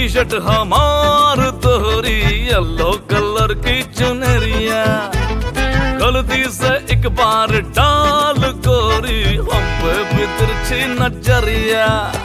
Shirt हमार तोहरी yellow colour की चुनरिया, गलती से एक बार डाल गोरी हम पे भी तिरछी नजरिया।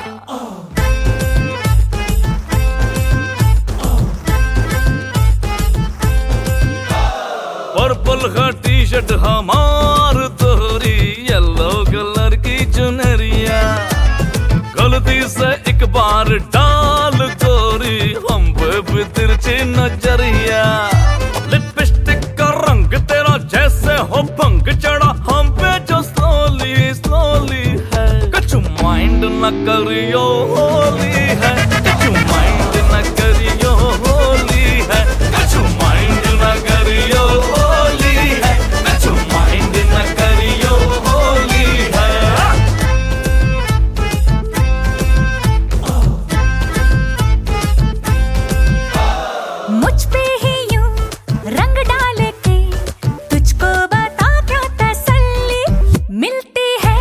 पर्पल का टी शर्ट हमार तोहरी येलो कलर की चुनरिया, गलती से एक बार डाल गोरी हम पे भी तिरछी नजरिया। लिपस्टिक का रंग तेरा जैसे हो भंग चढ़ा हम पे जो स्लोली स्लोली है, कछु माइंड न करियो होली है, कछु माइंड न करियो होली है, कछु माइंड न करियो होली है, कछु माइंड न करियो होली है। मुझ पे ही यूं रंग डाल के तुझको बता क्या तसल्ली मिलती है।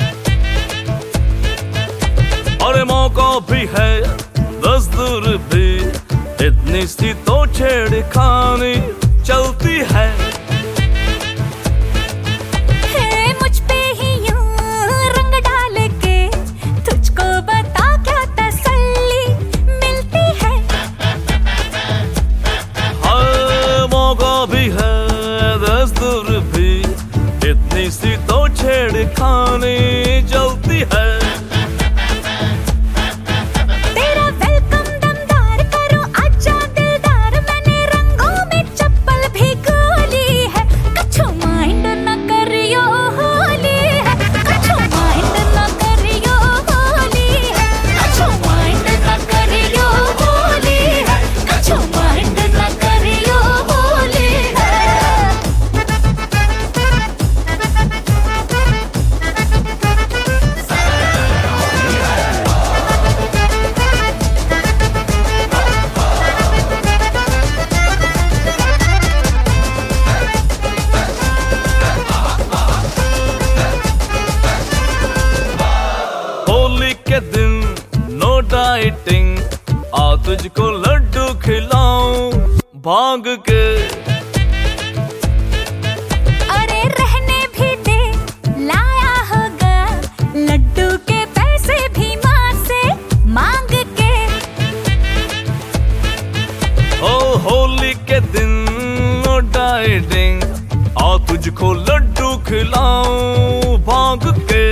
और मौका भी है दस्तूर भी, इतनी सी तो छेड़खानी चलती है। मुझ पे ही यूं रंग डाल के तुझको बता क्या तसल्ली मिलती है। हाँ मौका भी है दस्तूर भी, इतनी सी तो छेड़खानी चलती है। तेरा वेलकम दमदार करूं आजा दिलदार, मैंने रंगों में चप्पल भी गोली है, कछु माइंड न करियो होली है, कछु माइंड न करियो होली है, कछु माइंड न करियो होली है, कछु माइंड न करियो होली है। होली के दिन नो डाइटिंग, आ तुझको लड्डू खिलाऊं भांग के। अरे रहने भी दे लाया होगा लड्डू के पैसे भी माँ से मांग के। ओ होली के दिन नो डाइटिंग, आ तुझको लड्डू खिलाऊं भांग के।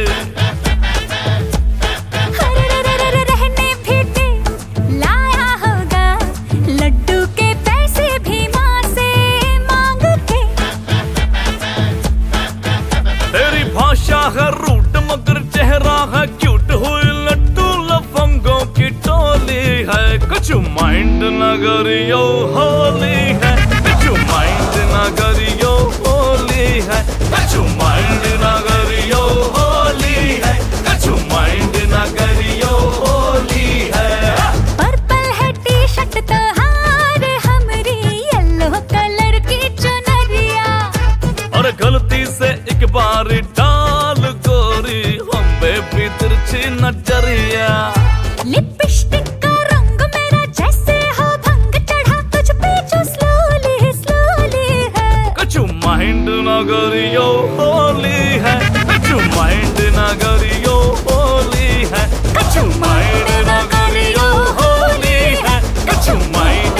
रहने भी दे लाया होगा लड्डू के पैसे भी माँ से मांग के। तेरी भाषा है रूट मगर चेहरा है क्यूट, हुई लड्डू लफंगों की टोली है, कछु माइंड न करियो होली है, कछु माइंड न करियो होली है, कछु माइंड न करियो होली है, कछु माइंड न करियो होली है। पर्पल है टी शर्ट तो हार हमरी येलो कलर की चुनरिया, और गलती से एक बार डाल गोरी हम पे भी तिरछी नजरिया। लिपस्टिक का रंग मेरा जैसे हो भंग चढ़ा तुझ पे जो स्लोली स्लोली है, कछु माइंड न करियो होली है, कछु माइंड न करियो होली है, कछु माइंड न करियो होली है, कछु माइंड